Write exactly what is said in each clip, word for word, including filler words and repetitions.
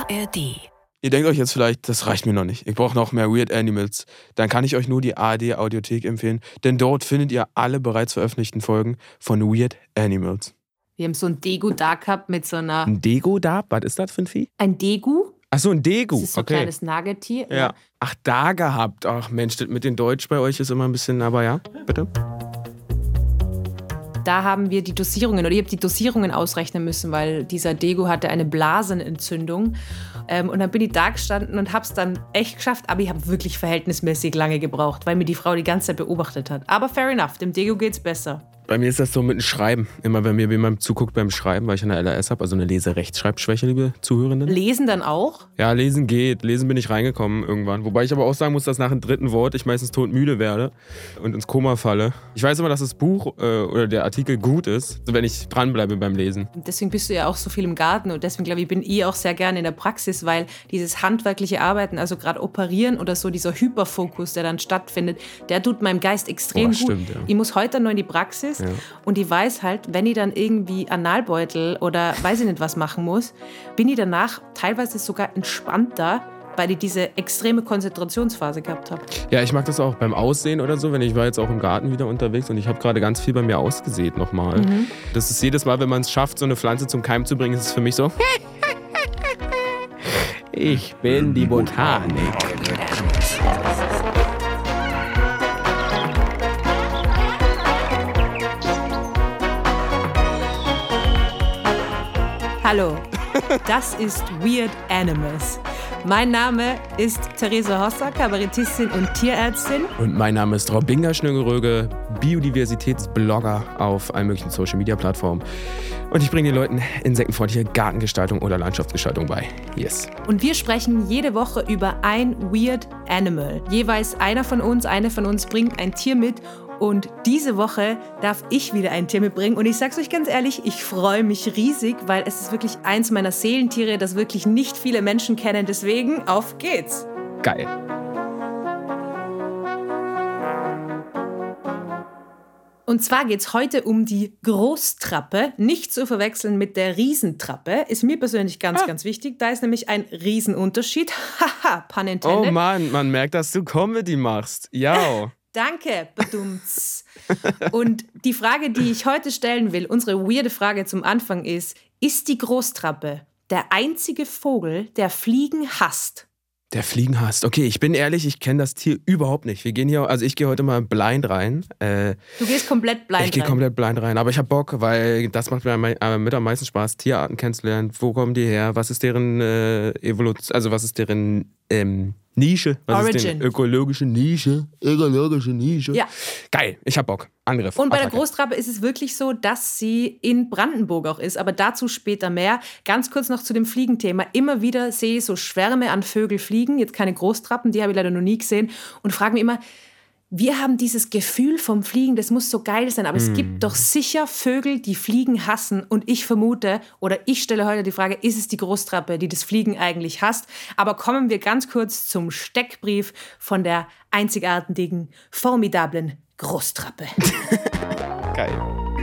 R D. Ihr denkt euch jetzt vielleicht, das reicht mir noch nicht. Ich brauche noch mehr Weird Animals. Dann kann ich euch nur die A R D-Audiothek empfehlen, denn dort findet ihr alle bereits veröffentlichten Folgen von Weird Animals. Wir haben so ein Degu da gehabt mit so einer... Ein Dego da? Was ist das für ein Vieh? Ein Degu? Ach so, ein Degu. Das ist so ein okay. kleines Nagetier. Ja. Ja. Ach, da gehabt. Ach Mensch, das mit den Deutsch bei euch ist immer ein bisschen, aber ja, bitte. Da haben wir die Dosierungen, oder ich habe die Dosierungen ausrechnen müssen, weil dieser Degu hatte eine Blasenentzündung. Ähm, und dann bin ich da gestanden und habe es dann echt geschafft, aber ich habe wirklich verhältnismäßig lange gebraucht, weil mir die Frau die ganze Zeit beobachtet hat. Aber fair enough, dem Degu geht's besser. Bei mir ist das so mit dem Schreiben. Immer wenn mir jemand zuguckt beim Schreiben, weil ich eine L R S habe, also eine Leserechtschreibschwäche, liebe Zuhörenden. Lesen dann auch? Ja, lesen geht. Lesen bin ich reingekommen irgendwann. Wobei ich aber auch sagen muss, dass nach dem dritten Wort ich meistens todmüde werde und ins Koma falle. Ich weiß immer, dass das Buch äh, oder der Artikel gut ist, wenn ich dranbleibe beim Lesen. Deswegen bist du ja auch so viel im Garten und deswegen glaube ich, bin ich auch sehr gerne in der Praxis, weil dieses handwerkliche Arbeiten, also gerade operieren oder so, dieser Hyperfokus, der dann stattfindet, der tut meinem Geist extrem Oh, gut. stimmt, ja. Ich muss heute noch in die Praxis Ja. und ich weiß halt, wenn ich dann irgendwie Analbeutel oder weiß ich nicht was machen muss, bin ich danach teilweise sogar entspannter, weil ich diese extreme Konzentrationsphase gehabt habe. Ja, ich mag das auch beim Aussehen oder so, wenn ich war jetzt auch im Garten wieder unterwegs und ich habe gerade ganz viel bei mir ausgesät nochmal. Mhm. Das ist jedes Mal, wenn man es schafft, so eine Pflanze zum Keim zu bringen, ist es für mich so. Ich bin die Botanik. Hallo, das ist Weird Animals. Mein Name ist Theresa Hosser, Kabarettistin und Tierärztin. Und mein Name ist Robinga Schnögeröge, Biodiversitätsblogger auf allen möglichen Social-Media-Plattformen. Und ich bringe den Leuten insektenfreundliche Gartengestaltung oder Landschaftsgestaltung bei. Yes. Und wir sprechen jede Woche über ein Weird Animal. Jeweils einer von uns, eine von uns bringt ein Tier mit. Und diese Woche darf ich wieder ein Tier mitbringen. Und ich sag's euch ganz ehrlich, ich freue mich riesig, weil es ist wirklich eins meiner Seelentiere, das wirklich nicht viele Menschen kennen. Deswegen, auf geht's! Geil. Und zwar geht's heute um die Großtrappe. Nicht zu verwechseln mit der Riesentrappe. Ist mir persönlich ganz, ah. ganz wichtig. Da ist nämlich ein Riesenunterschied. Haha, pun intended. Oh Mann, man merkt, dass du Comedy machst. Ja. Danke, badumts. Und die Frage, die ich heute stellen will, unsere weirde Frage zum Anfang ist, ist die Großtrappe der einzige Vogel, der Fliegen hasst? Der Fliegen hasst. Okay, ich bin ehrlich, ich kenne das Tier überhaupt nicht. Wir gehen hier, also ich gehe heute mal blind rein. Äh, du gehst komplett blind rein? Ich gehe komplett blind rein, aber ich habe Bock, weil das macht mir mit am meisten Spaß, Tierarten kennenzulernen. Wo kommen die her? Was ist deren äh, Evolution, also was ist deren ähm, Nische? Was Origin. ist deren ökologische Nische? Ökologische Nische. Ja. Geil, ich habe Bock. Angriff. Und bei Attacke. der Großtrappe ist es wirklich so, dass sie in Brandenburg auch ist, aber dazu später mehr. Ganz kurz noch zu dem Fliegenthema. Immer wieder sehe ich so Schwärme an Vögel fliegen, jetzt keine Großtrappen, die habe ich leider noch nie gesehen und frage mich immer, wir haben dieses Gefühl vom Fliegen, das muss so geil sein, aber mm. es gibt doch sicher Vögel, die Fliegen hassen und ich vermute, oder ich stelle heute die Frage, ist es die Großtrappe, die das Fliegen eigentlich hasst? Aber kommen wir ganz kurz zum Steckbrief von der einzigartigen, formidablen Großtrappe. Geil.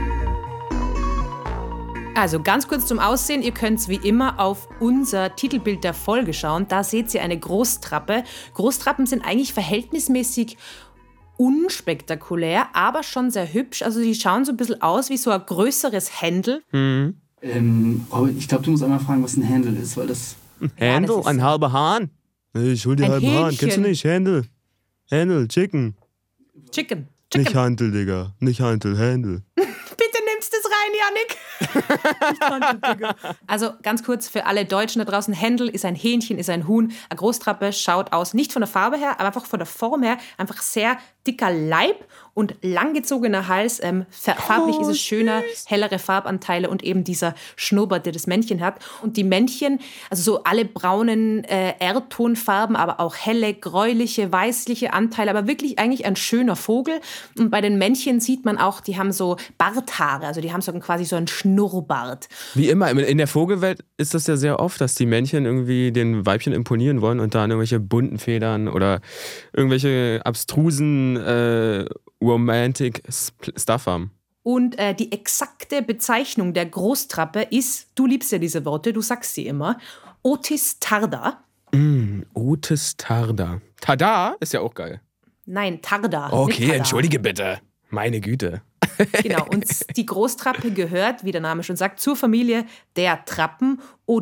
Also ganz kurz zum Aussehen. Ihr könnt wie immer auf unser Titelbild der Folge schauen. Da seht ihr eine Großtrappe. Großtrappen sind eigentlich verhältnismäßig unspektakulär, aber schon sehr hübsch. Also die schauen so ein bisschen aus wie so ein größeres Händel. Mhm. Ähm, Robin, ich glaube, du musst einmal fragen, was ein Händel ist, weil das... Ein Händel? Ja, ein halber Hahn? Ich hol dir ein halben Hähnchen. Hahn. Kennst du nicht? Händel. Händel, Chicken. Chicken. Chicken. Nicht Hantel, Digga. Nicht Hantel, Händel. Bitte nimmst es rein, Janik. Also ganz kurz für alle Deutschen da draußen. Händel ist ein Hähnchen, ist ein Huhn. Eine Großtrappe schaut aus, nicht von der Farbe her, aber einfach von der Form her, einfach sehr dicker Leib und langgezogener Hals. Ähm, farblich oh, ist es schöner, hellere Farbanteile und eben dieser Schnurrbart, der das Männchen hat. Und die Männchen, also so alle braunen äh, Erdtonfarben, aber auch helle, gräuliche, weißliche Anteile, aber wirklich eigentlich ein schöner Vogel. Und bei den Männchen sieht man auch, die haben so Barthaare, also die haben so quasi so einen Schnurrbart. Wie immer, in der Vogelwelt ist das ja sehr oft, dass die Männchen irgendwie den Weibchen imponieren wollen und dann irgendwelche bunten Federn oder irgendwelche abstrusen äh, Romantic Stuff haben. Und äh, die exakte Bezeichnung der Großtrappe ist, du liebst ja diese Worte, du sagst sie immer, Otis tarda. Mm, Otis tarda. Tada ist ja auch geil. Nein, tarda. Okay, entschuldige bitte. Meine Güte. Genau, und die Großtrappe gehört, wie der Name schon sagt, zur Familie der Trappen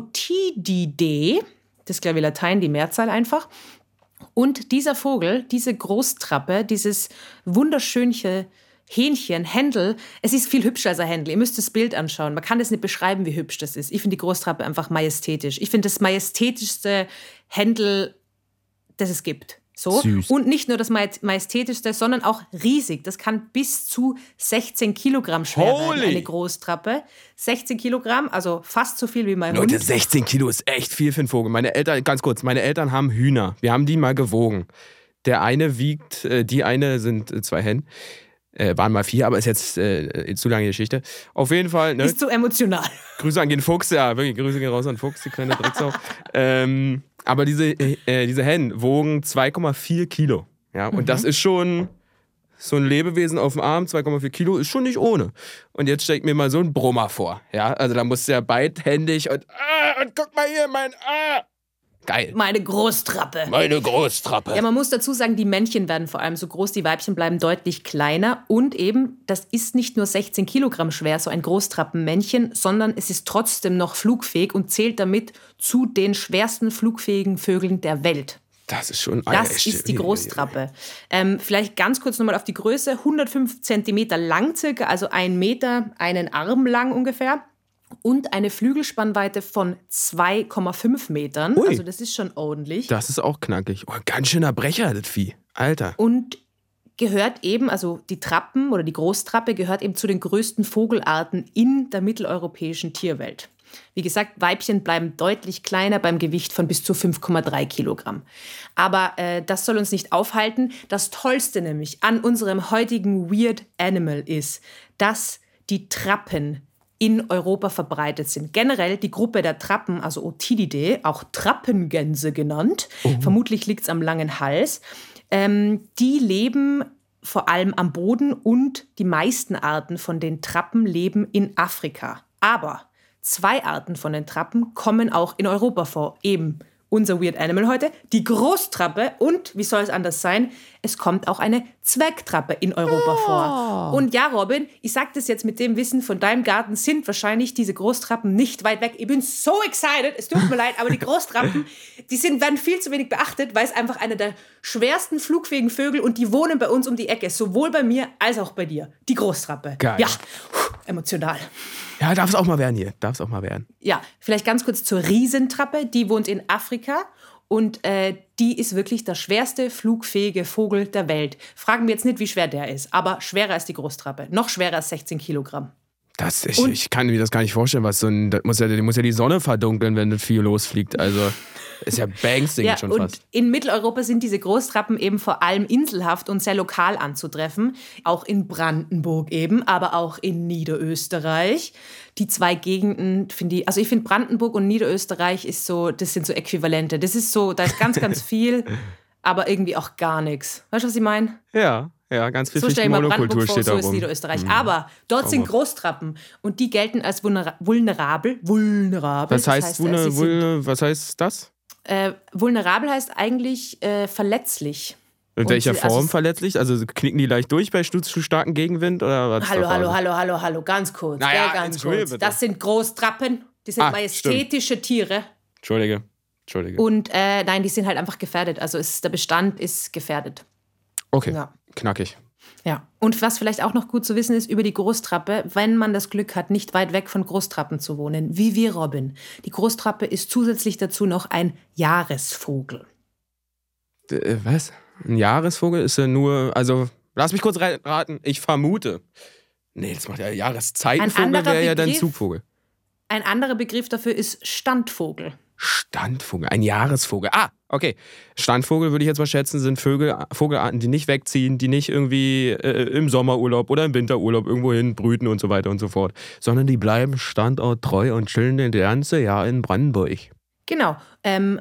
Otididae. Das ist, glaube ich, Latein, die Mehrzahl einfach. Und dieser Vogel, diese Großtrappe, dieses wunderschönche Hähnchen, Händel, es ist viel hübscher als ein Händel. Ihr müsst das Bild anschauen. Man kann das nicht beschreiben, wie hübsch das ist. Ich finde die Großtrappe einfach majestätisch. Ich finde das majestätischste Händel, das es gibt. So. Süß. Und nicht nur das majestätischste, sondern auch riesig. Das kann bis zu sechzehn Kilogramm schwer Holy. werden, eine Großtrappe. sechzehn Kilogramm, also fast so viel wie mein Leute, Hund. sechzehn Kilo ist echt viel für einen Vogel. Meine Eltern, ganz kurz, meine Eltern haben Hühner. Wir haben die mal gewogen. Der eine wiegt, äh, die eine sind äh, zwei Hennen. Äh, waren mal vier, aber ist jetzt äh, zu lange Geschichte. Auf jeden Fall. Ne? Ist so emotional. Grüße an den Fuchs, ja, wirklich, Grüße gehen raus an den Fuchs, die kleine Drecksau. ähm, aber diese, äh, diese Hennen wogen zwei Komma vier Kilo. Ja, und mhm. das ist schon so ein Lebewesen auf dem Arm, zwei Komma vier Kilo, ist schon nicht ohne. Und jetzt steckt mir mal so ein Brummer vor. Ja, also da musst du ja beidhändig und, ah, und guck mal hier, mein, ah. Geil. Meine Großtrappe. Meine Großtrappe. Ja, man muss dazu sagen, die Männchen werden vor allem so groß, die Weibchen bleiben deutlich kleiner. Und eben, das ist nicht nur sechzehn Kilogramm schwer, so ein Großtrappenmännchen, sondern es ist trotzdem noch flugfähig und zählt damit zu den schwersten flugfähigen Vögeln der Welt. Das ist schon... Das ist die Großtrappe. Ähm, vielleicht ganz kurz nochmal auf die Größe. hundertfünf Zentimeter lang circa, also ein Meter, einen Arm lang ungefähr. Und eine Flügelspannweite von zwei Komma fünf Metern. Ui. Also das ist schon ordentlich. Das ist auch knackig. Oh, ganz schöner Brecher, das Vieh. Alter. Und gehört eben, also die Trappen oder die Großtrappe gehört eben zu den größten Vogelarten in der mitteleuropäischen Tierwelt. Wie gesagt, Weibchen bleiben deutlich kleiner beim Gewicht von bis zu fünf Komma drei Kilogramm. Aber äh, das soll uns nicht aufhalten. Das Tollste nämlich an unserem heutigen Weird Animal ist, dass die Trappen in Europa verbreitet sind. Generell die Gruppe der Trappen, also Otididae, auch Trappengänse genannt, oh. vermutlich liegt es am langen Hals, ähm, die leben vor allem am Boden und die meisten Arten von den Trappen leben in Afrika. Aber zwei Arten von den Trappen kommen auch in Europa vor, eben unser Weird Animal heute, die Großtrappe und, wie soll es anders sein, es kommt auch eine Zwergtrappe in Europa oh. vor. Und ja, Robin, ich sag das jetzt mit dem Wissen von deinem Garten, sind wahrscheinlich diese Großtrappen nicht weit weg. Ich bin so excited, es tut mir leid, aber die Großtrappen, die sind, werden viel zu wenig beachtet, weil es einfach eine der schwersten flugfähigen Vögel und die wohnen bei uns um die Ecke, sowohl bei mir als auch bei dir. Die Großtrappe. Geil. Ja, emotional. Ja, darf es auch mal werden hier. Darf es auch mal werden. Ja, vielleicht ganz kurz zur Riesentrappe. Die wohnt in Afrika und äh, die ist wirklich der schwerste flugfähige Vogel der Welt. Fragen wir jetzt nicht, wie schwer der ist, aber schwerer als die Großtrappe. Noch schwerer als sechzehn Kilogramm. Das, ich, ich kann mir das gar nicht vorstellen, was so ein, das muss ja, die muss ja die Sonne verdunkeln, wenn das Vieh losfliegt. Also ist ja beängstigend ja, schon und fast. In Mitteleuropa sind diese Großtrappen eben vor allem inselhaft und sehr lokal anzutreffen. Auch in Brandenburg eben, aber auch in Niederösterreich. Die zwei Gegenden finde ich, also ich finde Brandenburg und Niederösterreich ist so, das sind so Äquivalente. Das ist so, da ist ganz, ganz viel, aber irgendwie auch gar nichts. Weißt du, was ich meine? Ja. Ja, ganz viel so stell ich mal Monokultur Brandenburg vor, steht da so ist rum. Niederösterreich. Mhm. Aber dort sind Großtrappen und die gelten als vulnera- vulnerabel. Vulnerabel. Was heißt, das heißt, vulner, äh, vulner, was heißt das? Äh, vulnerabel heißt eigentlich äh, verletzlich. In welcher sie, Form also, verletzlich? Also knicken die leicht durch bei zu starken Gegenwind? Oder was hallo, hallo, hallo, hallo, hallo, ganz kurz. Naja, ja, ganz kurz. bitte. Das sind Großtrappen, die sind ah, majestätische stimmt. Tiere. Entschuldige, Entschuldige. Und äh, nein, die sind halt einfach gefährdet. Also ist, der Bestand ist gefährdet. Okay, ja. Knackig. Ja, und was vielleicht auch noch gut zu wissen ist über die Großtrappe, wenn man das Glück hat, nicht weit weg von Großtrappen zu wohnen, wie wir, Robin. Die Großtrappe ist zusätzlich dazu noch ein Jahresvogel. Äh, was? Ein Jahresvogel ist ja nur, also, lass mich kurz raten, ich vermute. Nee, das macht ja Jahreszeitenvogel, wäre ja dann Zugvogel. Ein anderer Begriff dafür ist Standvogel. Standvogel, ein Jahresvogel. Ah, okay. Standvogel würde ich jetzt mal schätzen, sind Vögel, Vogelarten, die nicht wegziehen, die nicht irgendwie äh, im Sommerurlaub oder im Winterurlaub irgendwo hin brüten und so weiter und so fort, sondern die bleiben standorttreu und chillen das ganze Jahr in Brandenburg. Genau. Ähm,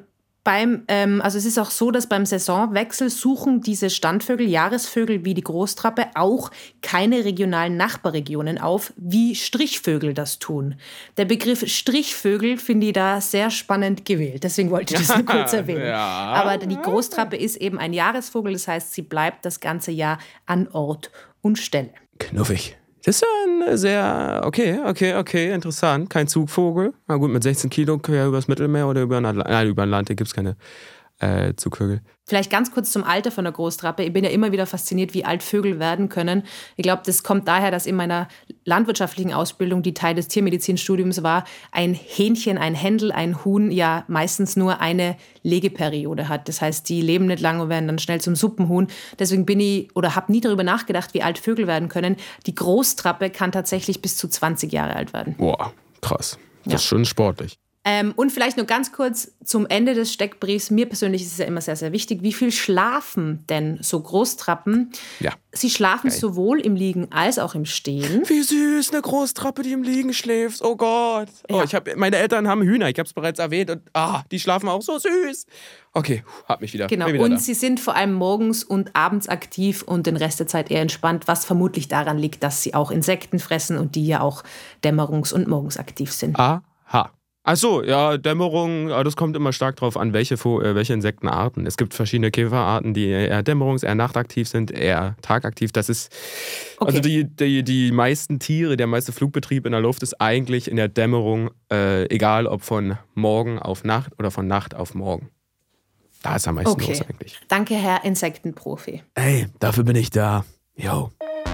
Beim, ähm, also es ist auch so, dass beim Saisonwechsel suchen diese Standvögel, Jahresvögel wie die Großtrappe auch keine regionalen Nachbarregionen auf, wie Strichvögel das tun. Der Begriff Strichvögel finde ich da sehr spannend gewählt, deswegen wollte ich das nur kurz erwähnen. Ja. Aber die Großtrappe ist eben ein Jahresvogel, das heißt, sie bleibt das ganze Jahr an Ort und Stelle. Knuffig. Das ist ja ein sehr, okay, okay, okay, interessant. Kein Zugvogel. Na gut, mit sechzehn Kilo quer übers Mittelmeer oder über den Atlantik, nein, über den Atlantik gibt es keine äh, Zugvögel. Vielleicht ganz kurz zum Alter von der Großtrappe. Ich bin ja immer wieder fasziniert, wie alt Vögel werden können. Ich glaube, das kommt daher, dass in meiner landwirtschaftlichen Ausbildung, die Teil des Tiermedizinstudiums war, ein Hähnchen, ein Händel, ein Huhn ja meistens nur eine Legeperiode hat. Das heißt, die leben nicht lange und werden dann schnell zum Suppenhuhn. Deswegen bin ich oder habe nie darüber nachgedacht, wie alt Vögel werden können. Die Großtrappe kann tatsächlich bis zu zwanzig Jahre alt werden. Boah, krass. Das Ja. ist schon sportlich. Ähm, und vielleicht nur ganz kurz zum Ende des Steckbriefs. Mir persönlich ist es ja immer sehr, sehr wichtig. Wie viel schlafen denn so Großtrappen? Ja. Sie schlafen Geil. sowohl im Liegen als auch im Stehen. Wie süß, eine Großtrappe, die im Liegen schläft. Oh Gott. Oh, Ja. ich hab, meine Eltern haben Hühner, ich habe es bereits erwähnt. Und ah, die schlafen auch so süß. Okay, hab mich wieder. Genau, Bin wieder und da. sie sind vor allem morgens und abends aktiv und den Rest der Zeit eher entspannt, was vermutlich daran liegt, dass sie auch Insekten fressen und die ja auch dämmerungs- und morgens aktiv sind. Aha. Ach so, ja, Dämmerung, aber das kommt immer stark drauf an, welche, Vo- äh, welche Insektenarten. Es gibt verschiedene Käferarten, die eher dämmerungs-, eher nachtaktiv sind, eher tagaktiv. Das ist, Okay. also die, die, die meisten Tiere, der meiste Flugbetrieb in der Luft ist eigentlich in der Dämmerung, äh, egal ob von Morgen auf Nacht oder von Nacht auf Morgen. Da ist am meisten Okay. los eigentlich. Danke, Herr Insektenprofi. Ey, dafür bin ich da. Yo.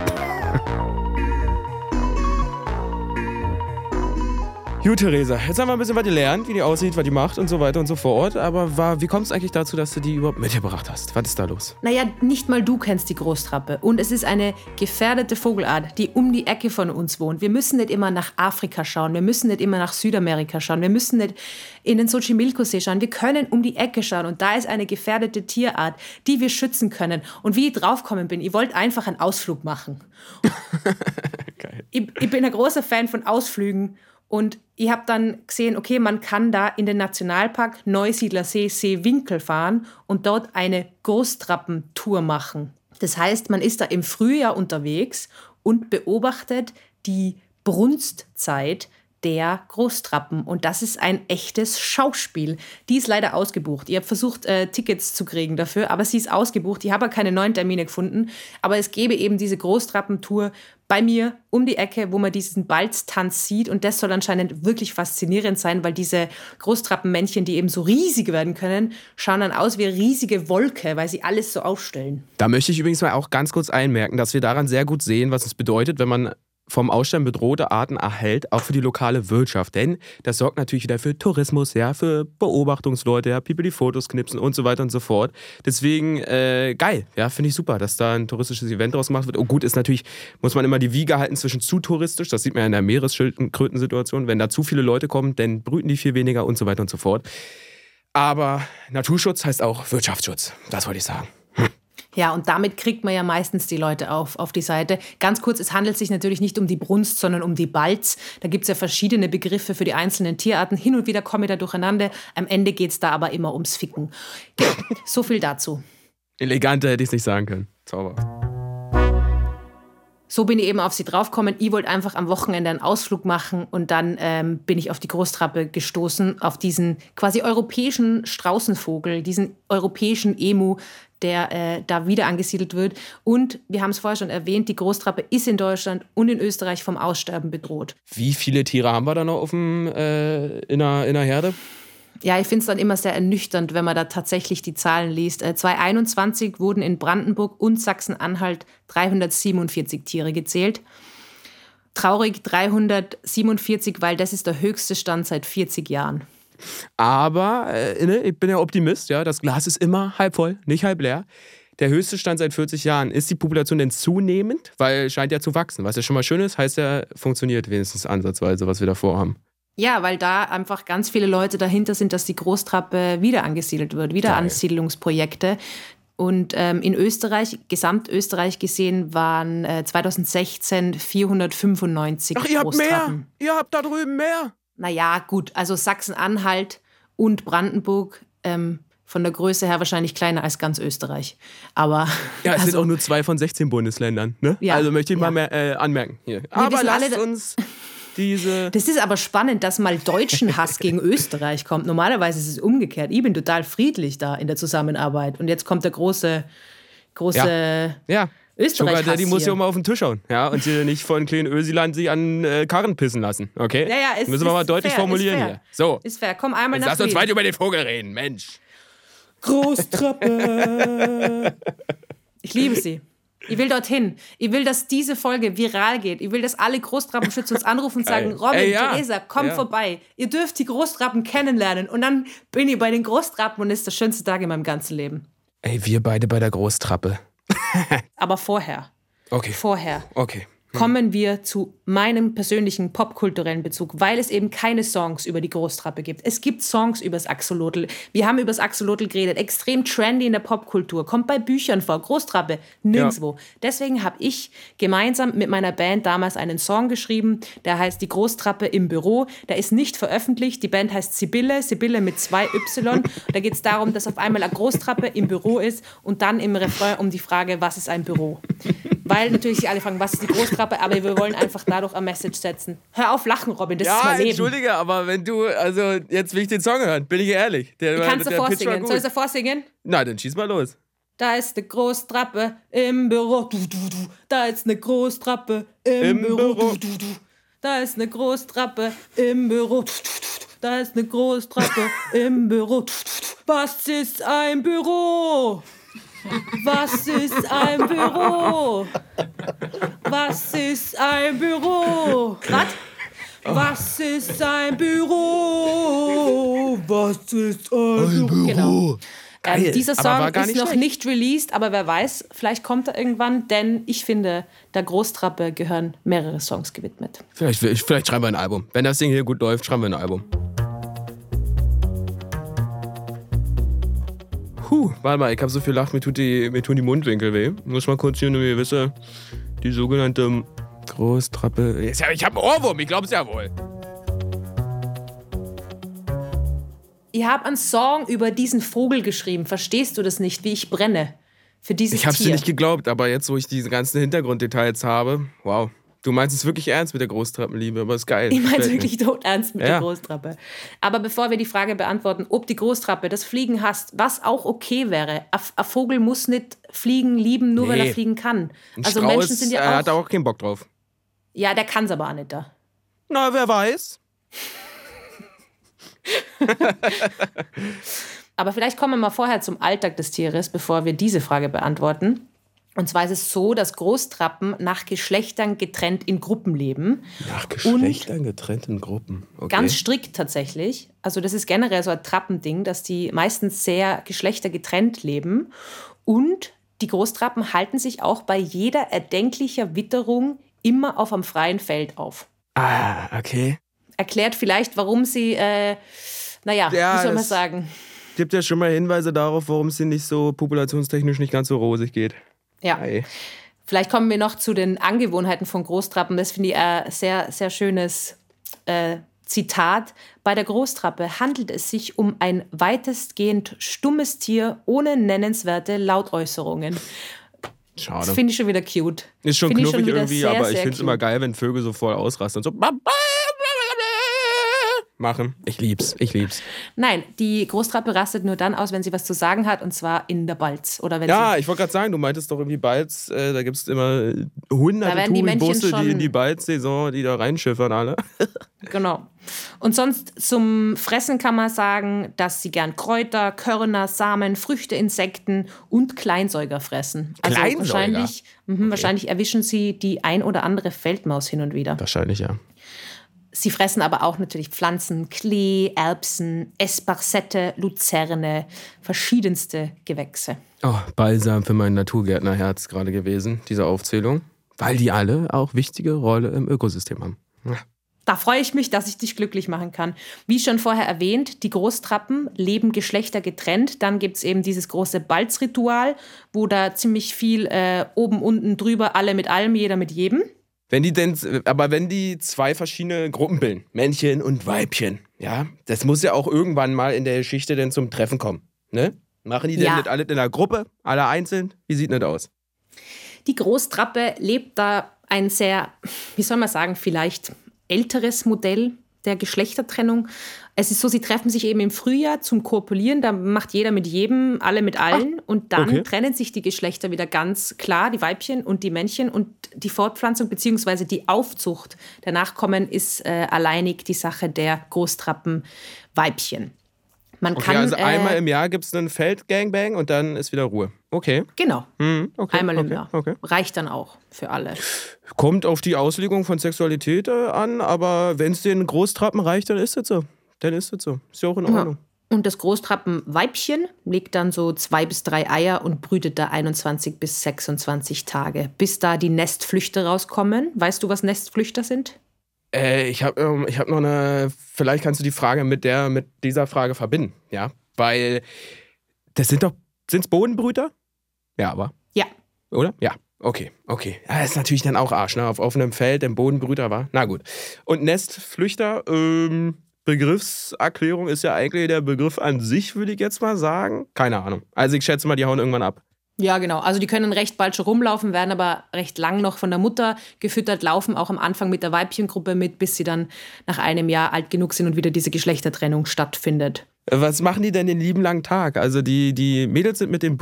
Gut, Theresa, jetzt haben wir ein bisschen was gelernt, wie die aussieht, was die macht und so weiter und so fort. Aber war, wie kommst du eigentlich dazu, dass du die überhaupt mitgebracht hast? Was ist da los? Naja, nicht mal du kennst die Großtrappe. Und es ist eine gefährdete Vogelart, die um die Ecke von uns wohnt. Wir müssen nicht immer nach Afrika schauen, wir müssen nicht immer nach Südamerika schauen, wir müssen nicht in den Xochimilco-See schauen. Wir können um die Ecke schauen und da ist eine gefährdete Tierart, die wir schützen können. Und wie ich draufgekommen bin, ich wollte einfach einen Ausflug machen. Geil. Ich, ich bin ein großer Fan von Ausflügen. Und ich habe dann gesehen, okay, man kann da in den Nationalpark Neusiedlersee Seewinkel fahren und dort eine Großtrappentour machen. Das heißt, man ist da im Frühjahr unterwegs und beobachtet die Brunstzeit der Großtrappen. Und das ist ein echtes Schauspiel. Die ist leider ausgebucht. Ich habe versucht, äh, Tickets zu kriegen dafür, aber sie ist ausgebucht. Ich habe keine neuen Termine gefunden. Aber es gäbe eben diese Großtrappentour bei mir um die Ecke, wo man diesen Balztanz sieht. Und das soll anscheinend wirklich faszinierend sein, weil diese Großtrappenmännchen, die eben so riesig werden können, schauen dann aus wie eine riesige Wolke, weil sie alles so aufstellen. Da möchte ich übrigens mal auch ganz kurz einmerken, dass wir daran sehr gut sehen, was es bedeutet, wenn man vom Aussterben bedrohte Arten erhält, auch für die lokale Wirtschaft. Denn das sorgt natürlich wieder für Tourismus, ja, für Beobachtungsleute, ja, People, die Fotos knipsen und so weiter und so fort. Deswegen äh, geil, ja, finde ich super, dass da ein touristisches Event draus gemacht wird. Oh gut, ist natürlich, muss man immer die Wiege halten zwischen zu touristisch, das sieht man ja in der Meeresschildkrötensituation. Wenn da zu viele Leute kommen, dann brüten die viel weniger und so weiter und so fort. Aber Naturschutz heißt auch Wirtschaftsschutz, das wollte ich sagen. Ja, und damit kriegt man ja meistens die Leute auf, auf die Seite. Ganz kurz, es handelt sich natürlich nicht um die Brunst, sondern um die Balz. Da gibt es ja verschiedene Begriffe für die einzelnen Tierarten. Hin und wieder komme ich da durcheinander. Am Ende geht es da aber immer ums Ficken. Genau, so viel dazu. Eleganter hätte ich es nicht sagen können. Zauber. So bin ich eben auf sie draufgekommen. Ich wollte einfach am Wochenende einen Ausflug machen und dann ähm, bin ich auf die Großtrappe gestoßen, auf diesen quasi europäischen Straußenvogel, diesen europäischen Emu, der äh, da wieder angesiedelt wird. Und wir haben es vorher schon erwähnt, die Großtrappe ist in Deutschland und in Österreich vom Aussterben bedroht. Wie viele Tiere haben wir da noch auf dem, äh, in, der, in der Herde? Ja, ich finde es dann immer sehr ernüchternd, wenn man da tatsächlich die Zahlen liest. Äh, zweitausendeinundzwanzig wurden in Brandenburg und Sachsen-Anhalt dreihundertsiebenundvierzig Tiere gezählt. Traurig dreihundertsiebenundvierzig, weil das ist der höchste Stand seit vierzig Jahren. Aber äh, ich bin ja Optimist, ja. Das Glas ist immer halb voll, nicht halb leer. Der höchste Stand seit vierzig Jahren. Ist die Population denn zunehmend? Weil es scheint ja zu wachsen. Was ja schon mal schön ist, heißt ja, funktioniert wenigstens ansatzweise, was wir da vorhaben. Ja, weil da einfach ganz viele Leute dahinter sind, dass die Großtrappe wieder angesiedelt wird, wieder Geil. Ansiedlungsprojekte. Und ähm, in Österreich, Gesamtösterreich gesehen, waren äh, zweitausendsechzehn vierhundertfünfundneunzig Ach, ihr habt Großtrappen. mehr! Ihr habt da drüben mehr! Naja, gut, also Sachsen-Anhalt und Brandenburg ähm, von der Größe her wahrscheinlich kleiner als ganz Österreich. Aber ja, es also, sind auch nur zwei von sechzehn Bundesländern. Ne? Ja, also möchte ich ja. mal mehr, äh, anmerken. Hier. Aber wissen lasst alle, uns diese... Das ist aber spannend, dass mal deutschen Hass gegen Österreich kommt. Normalerweise ist es umgekehrt. Ich bin total friedlich da in der Zusammenarbeit. Und jetzt kommt der große, große Ja. ja. Österreich-Hass Sugar Daddy muss hier. ja mal auf den Tisch hauen. Ja? Und sie nicht von kleinen Ösiland sich an äh, Karren pissen lassen. Okay? Ja, ja, ist, Müssen wir ist mal deutlich fair, formulieren ist fair. hier. So. Ist fair. Komm einmal Jetzt nach lass uns Frieden. weiter über den Vogel reden, Mensch. Großtrappe. Ich liebe sie. Ich will dorthin. Ich will, dass diese Folge viral geht. Ich will, dass alle Großtrappenschützer uns anrufen und sagen, Ey. Robin, Ey, ja. Theresa, kommt Ja. vorbei. Ihr dürft die Großtrappen kennenlernen. Und dann bin ich bei den Großtrappen und ist der schönste Tag in meinem ganzen Leben. Ey, wir beide bei der Großtrappe. Aber vorher, Okay. vorher Okay. kommen wir zu meinem persönlichen popkulturellen Bezug, weil es eben keine Songs über die Großtrappe gibt. Es gibt Songs über das Axolotl. Wir haben über das Axolotl geredet. Extrem trendy in der Popkultur. Kommt bei Büchern vor. Großtrappe. Nirgendwo. Ja. Deswegen habe ich gemeinsam mit meiner Band damals einen Song geschrieben, der heißt Die Großtrappe im Büro. Der ist nicht veröffentlicht. Die Band heißt Sibylle. Sibylle mit zwei Y. Da geht es darum, dass auf einmal eine Großtrappe im Büro ist und dann im Refrain um die Frage, was ist ein Büro? Weil natürlich sie alle fragen, was ist die Großtrappe? Aber wir wollen einfach dadurch eine Message setzen. Hör auf lachen, Robin, das ja, ist mein Leben. Entschuldige, aber wenn du, also jetzt will ich den Song hören, bin ich ehrlich. Der, Ich kann's der davor Pitch war singen. gut. Soll ich davor singen? Na, dann schieß mal los. Da ist eine Großtrappe im Büro. Du, du, du. Da ist eine Großtrappe im, Im Büro. Büro. Du, du, du. Da ist eine Großtrappe im Büro. Du, du, du. Da ist eine Großtrappe im Büro. Du, du, du. Was ist ein Büro? Was ist ein Büro? Was ist ein Büro? Was? Was ist ein Büro? Was ist ein Büro? Genau. Ähm, dieser Song ist nicht noch schlecht. nicht released, aber wer weiß, vielleicht kommt er irgendwann, denn ich finde, der Großtrappe gehören mehrere Songs gewidmet. Vielleicht, vielleicht schreiben wir ein Album. Wenn das Ding hier gut läuft, schreiben wir ein Album. Puh, warte mal, ich habe so viel gelacht, mir, tut die, mir tun die Mundwinkel weh. Muss mal kurz hier eine gewisse, die sogenannte Großtrappe. Ich habe einen Ohrwurm, ich glaub's ja wohl. Ich habe einen Song über diesen Vogel geschrieben. Verstehst du das nicht, wie ich brenne für dieses Ich hab's Tier? dir nicht geglaubt, aber jetzt, wo ich diese ganzen Hintergrunddetails habe, wow. Du meinst es wirklich ernst mit der Großtrappenliebe, aber ist geil. Ich meine es Gefällt mir. wirklich todernst mit Ja. der Großtrappe. Aber bevor wir die Frage beantworten, ob die Großtrappe das Fliegen hasst, was auch okay wäre. Ein ein Vogel muss nicht fliegen lieben, nur weil Nee. er fliegen kann. Ein Also Strauß, Menschen sind er ja hat auch... auch keinen Bock drauf. Ja, der kann es aber auch nicht da. Na, wer weiß. Aber vielleicht kommen wir mal vorher zum Alltag des Tieres, bevor wir diese Frage beantworten. Und zwar ist es so, dass Großtrappen nach Geschlechtern getrennt in Gruppen leben. Nach Geschlechtern getrennten Gruppen. Okay. Ganz strikt tatsächlich. Also das ist generell so ein Trappending, dass die meistens sehr geschlechtergetrennt leben. Und die Großtrappen halten sich auch bei jeder erdenklicher Witterung immer auf einem freien Feld auf. Ah, okay. Erklärt vielleicht, warum sie, äh, naja, Ja, wie soll man das- sagen? Gibt ja schon mal Hinweise darauf, warum es ihnen nicht so populationstechnisch nicht ganz so rosig geht. Ja. Ei. Vielleicht kommen wir noch zu den Angewohnheiten von Großtrappen. Das finde ich ein sehr, sehr schönes äh, Zitat. Bei der Großtrappe handelt es sich um ein weitestgehend stummes Tier ohne nennenswerte Lautäußerungen. Schade. Das finde ich schon wieder cute. Ist schon Finde ich knuffig wieder irgendwie, sehr, aber ich sehr finde es cute. immer geil, wenn Vögel so voll ausrasten und so machen. Ich lieb's, ich lieb's. Nein, die Großtrappe rastet nur dann aus, wenn sie was zu sagen hat, und zwar in der Balz. Oder wenn Ja, sie ich wollte gerade sagen, du meintest doch irgendwie Balz, äh, da gibt es immer hunderte Da werden die Männchen Touribusse, die schon- in die Balz-Saison, die da reinschiffern alle. Genau. Und sonst zum Fressen kann man sagen, dass sie gern Kräuter, Körner, Samen, Früchte, Insekten und Kleinsäuger fressen. Also Kleinsäuger? Wahrscheinlich, mhm, wahrscheinlich erwischen sie die ein oder andere Feldmaus hin und wieder. Wahrscheinlich, ja. Sie fressen aber auch natürlich Pflanzen, Klee, Erbsen, Espargette, Luzerne, verschiedenste Gewächse. Oh, Balsam für mein Naturgärtnerherz gerade gewesen, diese Aufzählung. Weil die alle auch wichtige Rolle im Ökosystem haben. Ja. Da freue ich mich, dass ich dich glücklich machen kann. Wie schon vorher erwähnt, die Großtrappen leben geschlechtergetrennt. Dann gibt es eben dieses große Balzritual, wo da ziemlich viel äh, oben, unten, drüber, alle mit allem, jeder mit jedem. Wenn die denn, aber wenn die zwei verschiedene Gruppen bilden, Männchen und Weibchen, ja, das muss ja auch irgendwann mal in der Geschichte denn zum Treffen kommen, ne? Machen die denn Ja. das alle in einer Gruppe, alle einzeln? Wie sieht denn das aus? Die Großtrappe lebt da ein sehr, wie soll man sagen, vielleicht älteres Modell der Geschlechtertrennung. Es ist so, sie treffen sich eben im Frühjahr zum Kopulieren, da macht jeder mit jedem, alle mit allen und dann okay. trennen sich die Geschlechter wieder ganz klar, die Weibchen und die Männchen und die Fortpflanzung bzw. die Aufzucht der Nachkommen ist äh, alleinig die Sache der Großtrappenweibchen. Man Okay, kann, also einmal äh, im Jahr gibt es einen Feldgangbang und dann ist wieder Ruhe. Okay. Genau, Hm, okay. einmal okay, im Jahr. Okay. Reicht dann auch für alle. Kommt auf die Auslegung von Sexualität äh, an, aber wenn es den Großtrappen reicht, dann ist das so. Dann ist das so. Ist ja auch in Ordnung. Und das Großtrappenweibchen legt dann so zwei bis drei Eier und brütet da einundzwanzig bis sechsundzwanzig Tage, bis da die Nestflüchter rauskommen. Weißt du, was Nestflüchter sind? Äh, ich habe ähm, ich hab noch eine, vielleicht kannst du die Frage mit der, mit dieser Frage verbinden, ja? Weil das sind doch, sind's Bodenbrüter? Ja, aber, Ja. oder? Ja, okay, okay. Ja, das ist natürlich dann auch Arsch, ne? Auf offenem Feld, im Bodenbrüter war. Na gut. Und Nestflüchter, ähm, Begriffserklärung ist ja eigentlich der Begriff an sich, würde ich jetzt mal sagen. Keine Ahnung. Also ich schätze mal, die hauen irgendwann ab. Ja, genau. Also die können recht bald schon rumlaufen, werden aber recht lang noch von der Mutter gefüttert, laufen auch am Anfang mit der Weibchengruppe mit, bis sie dann nach einem Jahr alt genug sind und wieder diese Geschlechtertrennung stattfindet. Was machen die denn den lieben langen Tag? Also die, die Mädels sind mit dem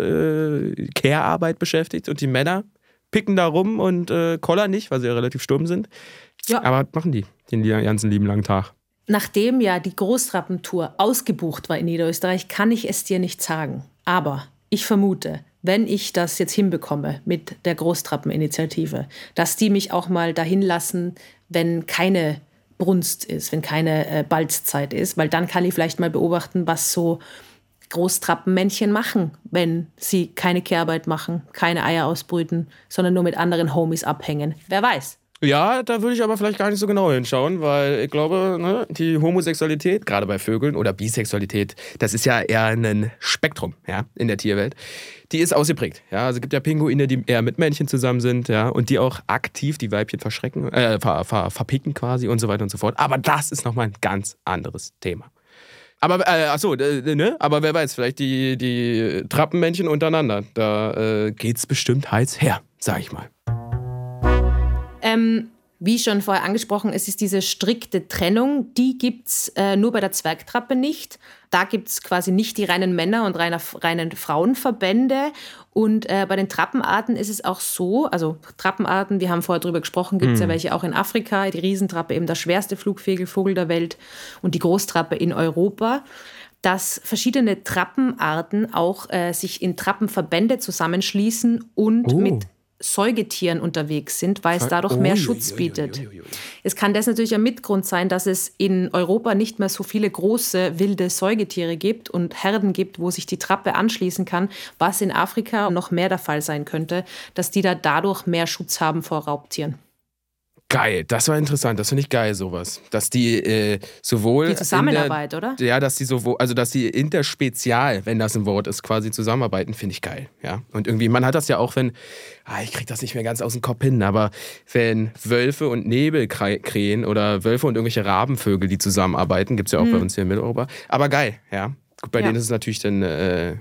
Brut-Care-Arbeit beschäftigt und die Männer picken da rum und äh, kollern nicht, weil sie ja relativ stumm sind. Ja. Aber was machen die den ganzen lieben langen Tag? Nachdem ja die Großtrappentour ausgebucht war in Niederösterreich, kann ich es dir nicht sagen. Aber ich vermute, wenn ich das jetzt hinbekomme mit der Großtrappeninitiative, dass die mich auch mal dahin lassen, wenn keine Brunst ist, wenn keine äh, Balzzeit ist, weil dann kann ich vielleicht mal beobachten, was so Großtrappenmännchen machen, wenn sie keine Kehrarbeit machen, keine Eier ausbrüten, sondern nur mit anderen Homies abhängen. Wer weiß. Ja, da würde ich aber vielleicht gar nicht so genau hinschauen, weil ich glaube, ne, die Homosexualität, gerade bei Vögeln oder Bisexualität, das ist ja eher ein Spektrum, ja, in der Tierwelt. Die ist ausgeprägt. Ja, also es gibt ja Pinguine, die eher mit Männchen zusammen sind, ja, und die auch aktiv die Weibchen verschrecken, äh, ver, ver, verpicken quasi und so weiter und so fort. Aber das ist nochmal ein ganz anderes Thema. Aber, äh, achso, äh, ne? Aber wer weiß, vielleicht die, die Trappenmännchen untereinander, da äh, geht's bestimmt heiß her, sag ich mal. Ähm, wie schon vorher angesprochen, es ist diese strikte Trennung, die gibt es äh, nur bei der Zwergtrappe nicht. Da gibt es quasi nicht die reinen Männer- und reiner, reinen Frauenverbände. Und äh, bei den Trappenarten ist es auch so, also Trappenarten, wir haben vorher drüber gesprochen, gibt es hm. ja welche auch in Afrika. Die Riesentrappe eben der schwerste Flugvogel der Welt und die Großtrappe in Europa. Dass verschiedene Trappenarten auch äh, sich in Trappenverbände zusammenschließen und Oh. mit Säugetieren unterwegs sind, weil es dadurch mehr Ui, Schutz ui, ui, bietet. ui, ui, ui. Es kann das natürlich ein Mitgrund sein, dass es in Europa nicht mehr so viele große wilde Säugetiere gibt und Herden gibt, wo sich die Trappe anschließen kann, was in Afrika noch mehr der Fall sein könnte, dass die da dadurch mehr Schutz haben vor Raubtieren. Geil, das war interessant, das finde ich geil, sowas. Dass die äh, sowohl. Die Zusammenarbeit, in der, oder? Ja, dass die sowohl, also dass die interspezial, wenn das ein Wort ist, quasi zusammenarbeiten, finde ich geil. Ja. Und irgendwie, man hat das ja auch, wenn, ah, ich krieg das nicht mehr ganz aus dem Kopf hin, aber wenn Wölfe und Nebelkrähen oder Wölfe und irgendwelche Rabenvögel, die zusammenarbeiten, gibt es ja auch Mhm. bei uns hier in Mitteleuropa. Aber geil, ja. Gut, bei Ja. denen ist es natürlich dann äh,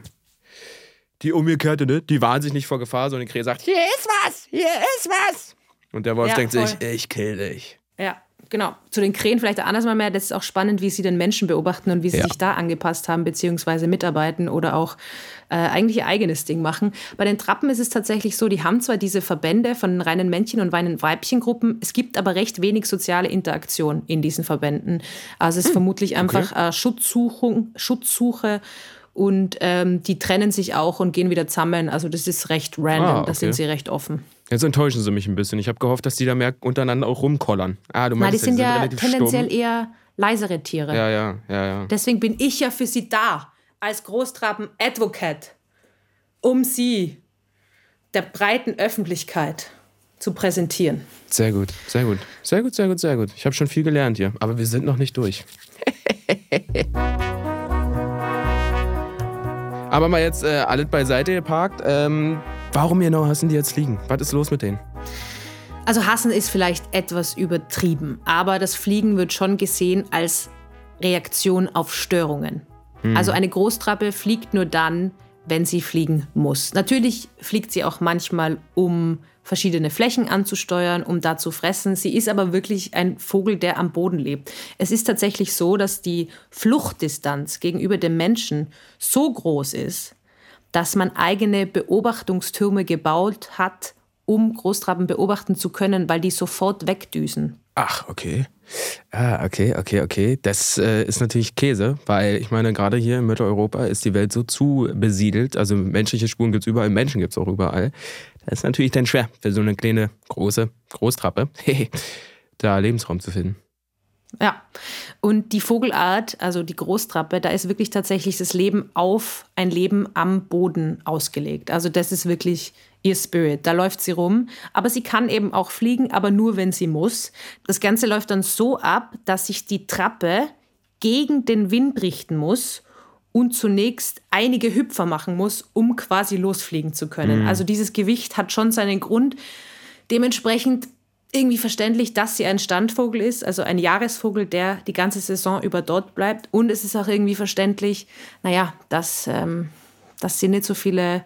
die umgekehrte, ne? Die warnen sich nicht vor Gefahr, sondern die Krähe sagt, hier ist was, hier ist was. Und der Wolf Ja, denkt voll. sich, ich kill dich. Ja, genau. Zu den Krähen vielleicht anders mal mehr. Das ist auch spannend, wie sie den Menschen beobachten und wie sie Ja. sich da angepasst haben, beziehungsweise mitarbeiten oder auch äh, eigentlich ihr eigenes Ding machen. Bei den Trappen ist es tatsächlich so, die haben zwar diese Verbände von reinen Männchen- und reinen Weibchengruppen, es gibt aber recht wenig soziale Interaktion in diesen Verbänden. Also es ist vermutlich einfach äh, Schutzsuchung, Schutzsuche und ähm, die trennen sich auch und gehen wieder zusammen. Also das ist recht random, Ah, okay. da sind sie recht offen. Jetzt enttäuschen sie mich ein bisschen. Ich habe gehofft, dass die da mehr untereinander auch rumkollern. Ah, du Na, die meinst, sind ja relativ tendenziell stumm. eher leisere Tiere. Ja, ja, ja, ja. Deswegen bin ich ja für sie da, als Großtrappen-Advocate, um sie der breiten Öffentlichkeit zu präsentieren. Sehr gut, sehr gut. Sehr gut, sehr gut, sehr gut. Ich habe schon viel gelernt hier. Aber wir sind noch nicht durch. Aber mal jetzt äh, alles beiseite geparkt. Ähm, warum genau hassen die jetzt Fliegen? Was ist los mit denen? Also hassen ist vielleicht etwas übertrieben, aber das Fliegen wird schon gesehen als Reaktion auf Störungen. Hm. Also eine Großtrappe fliegt nur dann, wenn sie fliegen muss. Natürlich fliegt sie auch manchmal, um verschiedene Flächen anzusteuern, um da zu fressen. Sie ist aber wirklich ein Vogel, der am Boden lebt. Es ist tatsächlich so, dass die Fluchtdistanz gegenüber dem Menschen so groß ist, dass man eigene Beobachtungstürme gebaut hat, um Großtrappen beobachten zu können, weil die sofort wegdüsen. Ach, okay. Ah, okay, okay, okay. Das äh, ist natürlich Käse, weil ich meine, gerade hier in Mitteleuropa ist die Welt so zu besiedelt. Also menschliche Spuren gibt es überall, Menschen gibt es auch überall. Das ist natürlich dann schwer für so eine kleine, große Großtrappe, da Lebensraum zu finden. Ja, und die Vogelart, also die Großtrappe, da ist wirklich tatsächlich das Leben auf ein Leben am Boden ausgelegt. Also das ist wirklich ihr Spirit, da läuft sie rum. Aber sie kann eben auch fliegen, aber nur, wenn sie muss. Das Ganze läuft dann so ab, dass sich die Trappe gegen den Wind richten muss und zunächst einige Hüpfer machen muss, um quasi losfliegen zu können. Mhm. Also dieses Gewicht hat schon seinen Grund. Dementsprechend irgendwie verständlich, dass sie ein Standvogel ist, also ein Jahresvogel, der die ganze Saison über dort bleibt. Und es ist auch irgendwie verständlich, naja, dass, ähm, dass sie nicht so viele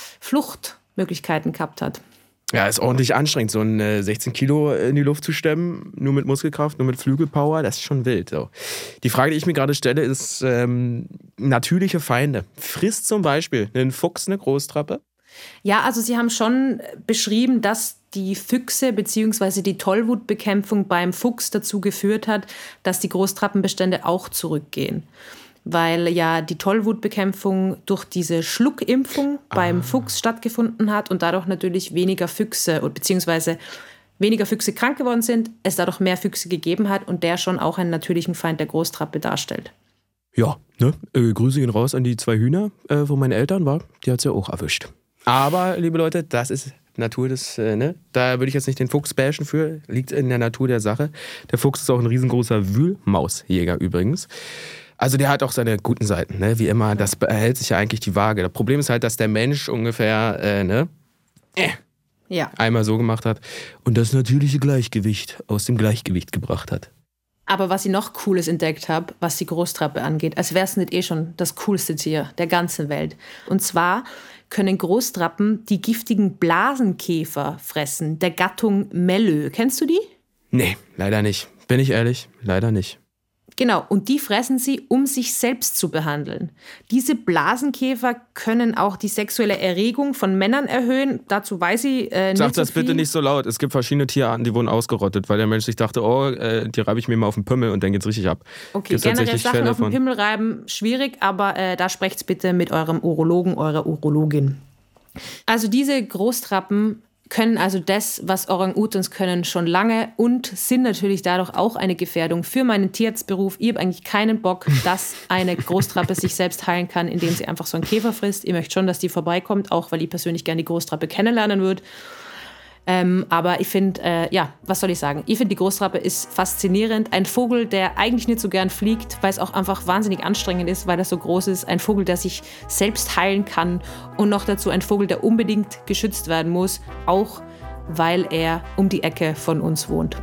Fluchtmöglichkeiten gehabt hat. Ja, ist ordentlich anstrengend, so ein äh, sechzehn Kilo in die Luft zu stemmen, nur mit Muskelkraft, nur mit Flügelpower, das ist schon wild. So. Die Frage, die ich mir gerade stelle, ist ähm, natürliche Feinde. Frisst zum Beispiel ein Fuchs eine Großtrappe? Ja, also sie haben schon beschrieben, dass die Füchse bzw. die Tollwutbekämpfung beim Fuchs dazu geführt hat, dass die Großtrappenbestände auch zurückgehen. Weil ja die Tollwutbekämpfung durch diese Schluckimpfung ah. beim Fuchs stattgefunden hat und dadurch natürlich weniger Füchse bzw. weniger Füchse krank geworden sind, es dadurch mehr Füchse gegeben hat und der schon auch einen natürlichen Feind der Großtrappe darstellt. Ja, ne? Äh, Grüße gehen raus an die zwei Hühner, äh, wo meine Eltern waren. Die hat es ja auch erwischt. Aber, liebe Leute, das ist Natur des, äh, ne? Da würde ich jetzt nicht den Fuchs bashen für, liegt in der Natur der Sache. Der Fuchs ist auch ein riesengroßer Wühlmausjäger übrigens. Also der hat auch seine guten Seiten, ne? Wie immer, das behält sich ja eigentlich die Waage. Das Problem ist halt, dass der Mensch ungefähr, äh, ne? Äh, ja. einmal so gemacht hat und das natürliche Gleichgewicht aus dem Gleichgewicht gebracht hat. Aber was ich noch Cooles entdeckt habe, was die Großtrappe angeht, als wäre es nicht eh schon das coolste Tier der ganzen Welt. Und zwar können Großtrappen die giftigen Blasenkäfer fressen, der Gattung Mellö. Kennst du die? Nee, leider nicht. Bin ich ehrlich, leider nicht. Genau, und die fressen sie, um sich selbst zu behandeln. Diese Blasenkäfer können auch die sexuelle Erregung von Männern erhöhen. Dazu weiß ich äh, nicht Sag das so viel. Bitte nicht so laut. Es gibt verschiedene Tierarten, die wurden ausgerottet, weil der Mensch sich dachte, oh, äh, die reibe ich mir mal auf den Pimmel und dann geht's richtig ab. Okay, generell Sachen Fälle auf den Pimmel reiben, schwierig, aber äh, da sprecht's bitte mit eurem Urologen, eurer Urologin. Also diese Großtrappen können also das, was Orang-Utans können, schon lange und sind natürlich dadurch auch eine Gefährdung für meinen Tierarztberuf. Ich habe eigentlich keinen Bock, dass eine Großtrappe sich selbst heilen kann, indem sie einfach so einen Käfer frisst. Ich möchte schon, dass die vorbeikommt, auch weil ich persönlich gerne die Großtrappe kennenlernen würde. Ähm, aber ich finde, äh, ja, was soll ich sagen? Ich finde, die Großtrappe ist faszinierend. Ein Vogel, der eigentlich nicht so gern fliegt, weil es auch einfach wahnsinnig anstrengend ist, weil er so groß ist. Ein Vogel, der sich selbst heilen kann. Und noch dazu ein Vogel, der unbedingt geschützt werden muss, auch weil er um die Ecke von uns wohnt.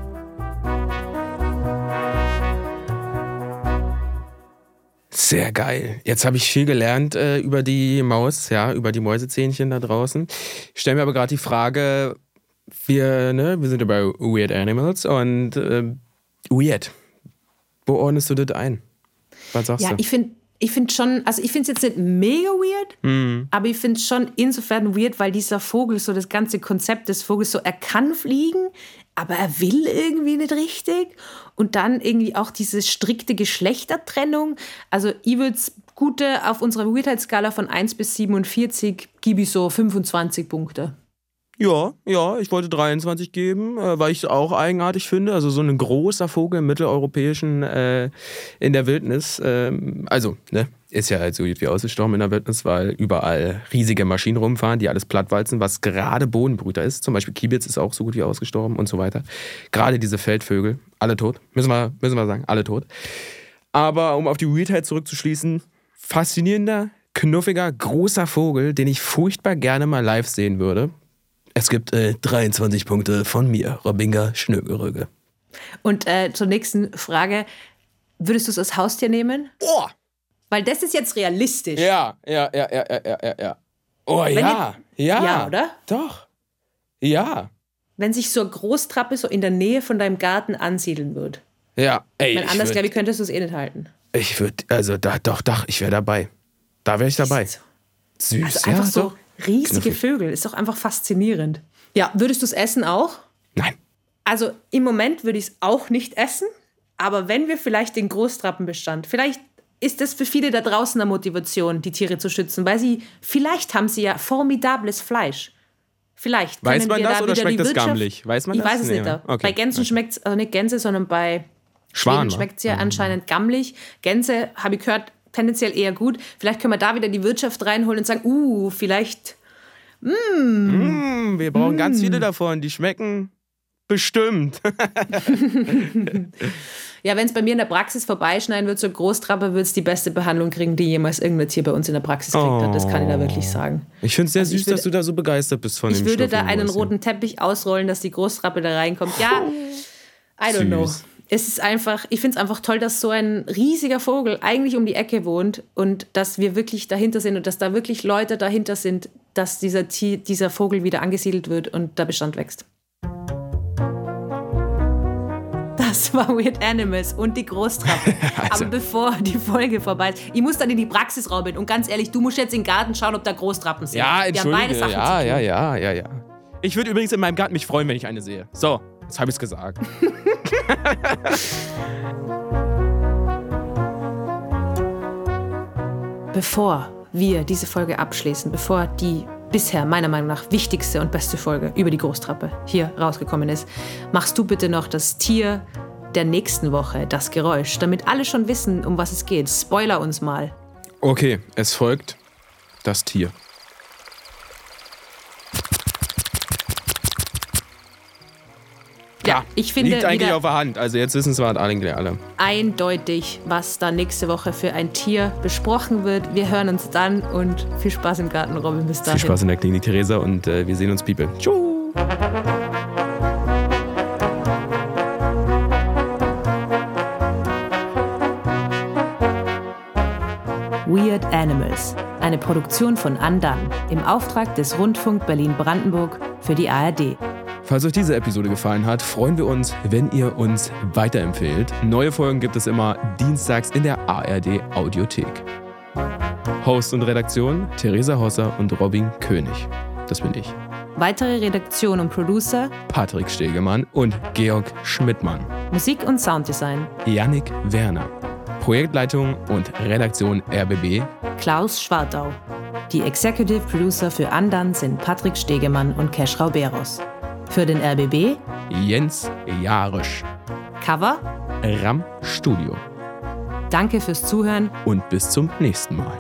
Sehr geil. Jetzt habe ich viel gelernt äh, über die Maus, ja, über die Mäusezähnchen da draußen. Ich stelle mir aber gerade die Frage, wir, ne, wir sind ja bei Weird Animals und äh, weird. Wo ordnest du das ein? Was sagst ja, du? Ja, ich finde ich find schon, also ich finde es jetzt nicht mega weird, mhm. aber ich finde es schon insofern weird, weil dieser Vogel, so das ganze Konzept des Vogels, so er kann fliegen, aber er will irgendwie nicht richtig. Und dann irgendwie auch diese strikte Geschlechtertrennung. Also ich würde es gute auf unserer Weirdheitsskala von eins bis siebenundvierzig gebe ich so fünfundzwanzig Punkte. Ja, ja, ich wollte dreiundzwanzig geben, äh, weil ich es auch eigenartig finde. Also so ein großer Vogel im mitteleuropäischen äh, in der Wildnis. Äh, also, ne, ist ja halt so wie ausgestorben in der Wildnis, weil überall riesige Maschinen rumfahren, die alles plattwalzen, was gerade Bodenbrüter ist. Zum Beispiel Kiebitz ist auch so gut wie ausgestorben und so weiter. Gerade diese Feldvögel, alle tot. Müssen wir, müssen wir sagen, alle tot. Aber um auf die Weirdheit zurückzuschließen, faszinierender, knuffiger, großer Vogel, den ich furchtbar gerne mal live sehen würde. Es gibt äh, dreiundzwanzig Punkte von mir, Robinga Schnögeröge. Und äh, zur nächsten Frage. Würdest du es als Haustier nehmen? Oh! Weil das ist jetzt realistisch. Ja, ja, ja, ja, ja, ja, ja. Oh Wenn ja, ja. Ja, oder? Doch. Ja. Wenn sich so eine Großtrappe so in der Nähe von deinem Garten ansiedeln würde. Ja, ey. Weil anders, würd, glaube ich, könntest du es eh nicht halten. Ich würde, also da, doch, doch, ich wäre dabei. Da wäre ich dabei. So. Süß, Also einfach ja, so doch. riesige Knuffig. Vögel. Ist doch einfach faszinierend. Ja, würdest du es essen auch? Nein. Also im Moment würde ich es auch nicht essen. Aber wenn wir vielleicht den Großtrappenbestand, vielleicht ist das für viele da draußen eine Motivation, die Tiere zu schützen, weil sie, vielleicht haben sie ja formidables Fleisch. Vielleicht. Weiß können man wir das da oder wieder schmeckt die das Wirtschaft- gammelig? Weiß man ich das? weiß es Nee, nicht. Da. okay. Bei Gänsen Okay. schmeckt es, also nicht Gänse, sondern bei Schwan, Schweden schmeckt es ja anscheinend gammelig. Gänse, habe ich gehört, tendenziell eher gut. Vielleicht können wir da wieder die Wirtschaft reinholen und sagen, uh, vielleicht, Mm, wir brauchen ganz viele davon, die schmecken bestimmt. ja, wenn es bei mir in der Praxis vorbeischneiden wird, so ein Großtrappe, wird es die beste Behandlung kriegen, die jemals irgendein Tier bei uns in der Praxis kriegt. Oh. Das kann ich da wirklich sagen. Ich finde es sehr Also ich süß, würde- dass du da so begeistert bist von Ich dem würde da schnuffigen einen Mäuschen. roten Teppich ausrollen, dass die Großtrappe da reinkommt. Ja, I don't know. Süß. Es ist einfach, ich finde es einfach toll, dass so ein riesiger Vogel eigentlich um die Ecke wohnt und dass wir wirklich dahinter sind und dass da wirklich Leute dahinter sind, dass dieser, Tier, dieser Vogel wieder angesiedelt wird und der Bestand wächst. Das war Weird Animals und die Großtrappe. Also. Aber bevor die Folge vorbei ist, ich muss dann in die Praxis robben und ganz ehrlich, du musst jetzt in den Garten schauen, ob da Großtrappen sind. Ja, Wir haben beide entschuldige. Sachen Ja, zu tun. ja, ja, ja, ja. Ich würde übrigens in meinem Garten mich freuen, wenn ich eine sehe. So, jetzt habe ich es gesagt. Bevor wir diese Folge abschließen, bevor die bisher meiner Meinung nach wichtigste und beste Folge über die Großtrappe hier rausgekommen ist, machst du bitte noch das Tier der nächsten Woche, das Geräusch, damit alle schon wissen, um was es geht. Spoiler uns mal. Okay, es folgt das Tier. Ja, ich finde liegt eigentlich wieder auf der Hand. Also jetzt wissen es wir alle alle. eindeutig, was da nächste Woche für ein Tier besprochen wird. Wir hören uns dann und viel Spaß im Garten, Robin. Bis dahin. Viel Spaß in der Klinik, Theresa, und äh, wir sehen uns, People. Tschüss. Weird Animals, eine Produktion von Undone im Auftrag des Rundfunk Berlin-Brandenburg für die A R D. Falls euch diese Episode gefallen hat, freuen wir uns, wenn ihr uns weiterempfehlt. Neue Folgen gibt es immer dienstags in der A R D Audiothek. Host und Redaktion Theresa Hosser und Robin König. Das bin ich. Weitere Redaktion und Producer, Patrick Stegemann und Georg Schmidtmann. Musik und Sounddesign, Yannick Werner. Projektleitung und Redaktion R B B. Klaus Schwartau. Die Executive Producer für Undone sind Patrick Stegemann und Kesh Rauberos. Für den R B B Jens Jarisch. Cover. Ram Studio. Danke fürs Zuhören Und bis zum nächsten Mal.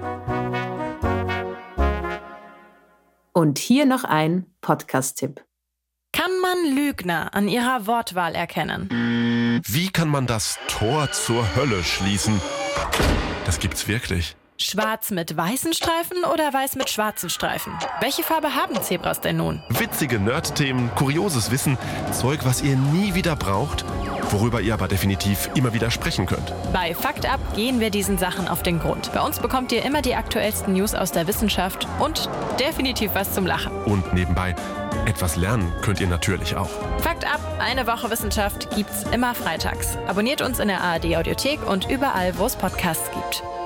und hier noch ein Podcast-Tipp. Kann man Lügner an ihrer Wortwahl erkennen? Wie kann man das Tor zur Hölle schließen? Das gibt's wirklich. Schwarz mit weißen Streifen oder weiß mit schwarzen Streifen? Welche Farbe haben Zebras denn nun? Witzige Nerd-Themen, kurioses Wissen, Zeug, was ihr nie wieder braucht, worüber ihr aber definitiv immer wieder sprechen könnt. Bei Fakt Up gehen wir diesen Sachen auf den Grund. Bei uns bekommt ihr immer die aktuellsten News aus der Wissenschaft und definitiv was zum Lachen. Und nebenbei, etwas lernen könnt ihr natürlich auch. Fakt Up, eine Woche Wissenschaft, gibt's immer freitags. Abonniert uns in der A R D Audiothek und überall, wo es Podcasts gibt.